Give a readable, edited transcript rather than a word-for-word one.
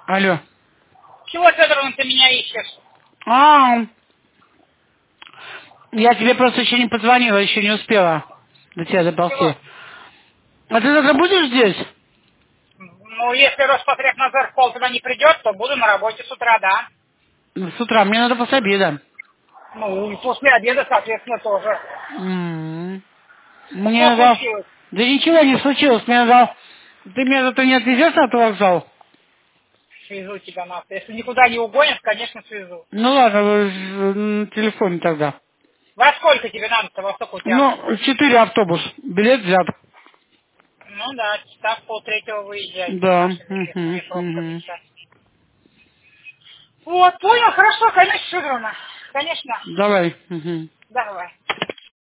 Алло. Чего, Федоровна, ты меня ищешь? Я тебе просто еще не позвонила, еще не успела до тебя Чего? доползти. А ты завтра будешь здесь? Ну, если Роспотребнадзор в полтора не придет, то буду на работе с утра, да. С утра, мне надо после обеда. Ну, и после обеда, соответственно, тоже. Мне Что надо... случилось? Да ничего не случилось, мне надо... Ты меня зато не отвезешь на тот вокзал? Свезу тебя нахуй. Если никуда не угонят, конечно, свезу. Ну ладно, на телефоне тогда. Во сколько тебе надо-то? Во сколько у тебя? Ну, 4 автобус. Билет взят. Ну да, часа в полтретьего выезжайте с Да. нашими метровками сейчас. Вот, понял, хорошо, конечно, Федоровна. Конечно. Давай. Давай.